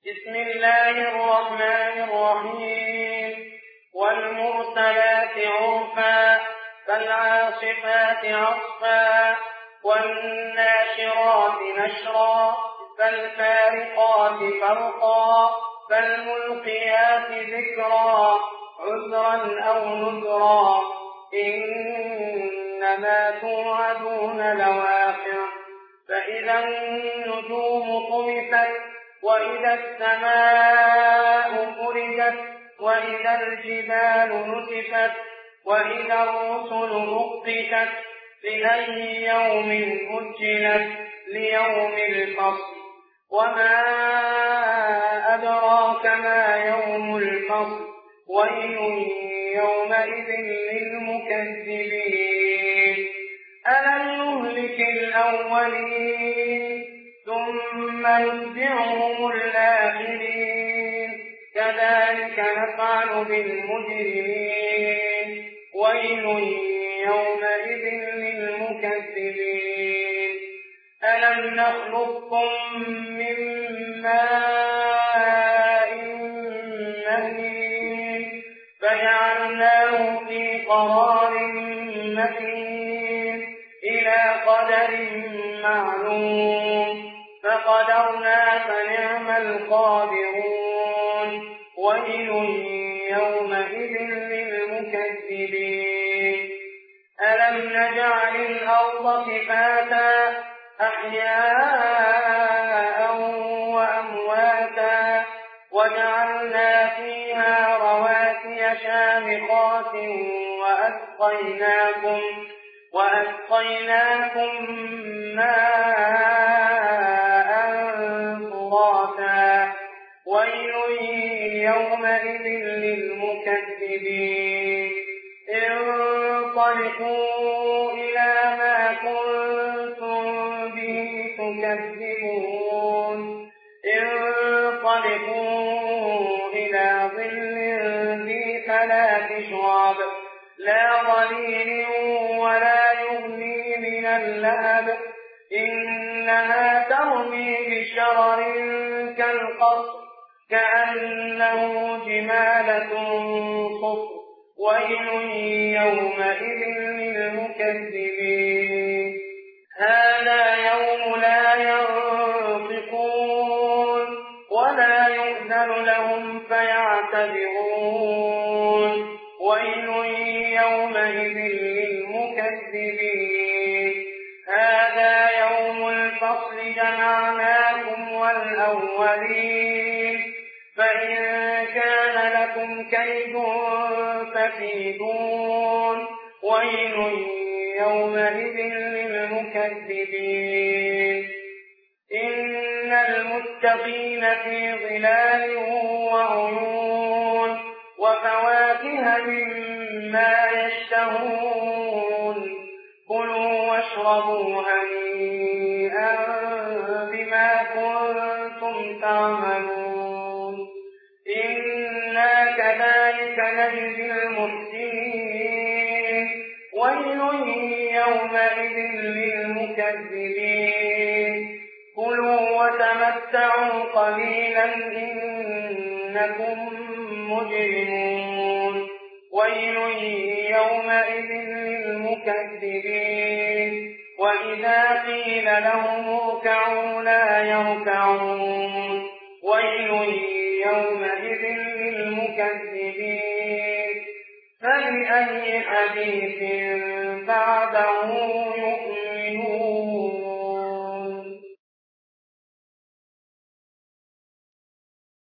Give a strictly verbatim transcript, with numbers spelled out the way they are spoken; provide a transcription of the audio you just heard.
بسم الله الرحمن الرحيم والمرسلات عرفا فالعاصفات عصفا والناشرات نشرا فالفارقات فرقا فالملقيات ذكرا عذرا أو نذرا إنما توعدون لواقع فإذا النجوم طمست وإذا السماء فرجت وإذا الجبال نسفت وإذا الرسل أقتت لأي يوم أجلت ليوم الفصل وما أدراك ما يوم الفصل ويل يومئذ للمكذبين ألم نهلك الأولين ثم نتبعهم الآخرين كذلك نفعل بالمجرمين ويل يومئذ للمكذبين ألم نخلقكم من ماء مهين فجعلناه في قرار مكين إلى قدر معلوم فقدرنا فنعم القادرون ويل يومئذ للمكذبين ألم نجعل الأرض كفاتا أحياء وأمواتا وجعلنا فيها رواسي شامخات وأسقيناكم وأسقيناكم ماء فراتا ويل يومئذ للمكذبين انطلقوا إلى ما كنتم به تكذبون انطلقوا إلى ظل ذي ثلاث شعب لا ظليل ولا يغني من اللهب إنها ترمي بشرر كالقصر كأنه جمالة صفر ويل يومئذ للمكذبين هذا يوم لا ينطقون ولا يؤذن لهم فيعتذرون ويل يومئذ للمكذبين هذا يوم الفصل جمعناكم والأولين فإن كان لكم كيد فكيدون ويل يومئذ للمكذبين إن المتقين في ظلال وعيون وفواكه مما يشتهون كلوا واشربوا هنيئا بما كنتم تعملون إنا كذلك نجزي المحسنين ويل يومئذ للمكذبين كلوا وتمتعوا قليلا إنكم مجرمون ويل يومئذ للمكذبين وإذا قيل لهم اركعوا لا يركعون ويل يومئذ للمكذبين فبأي حديث بعده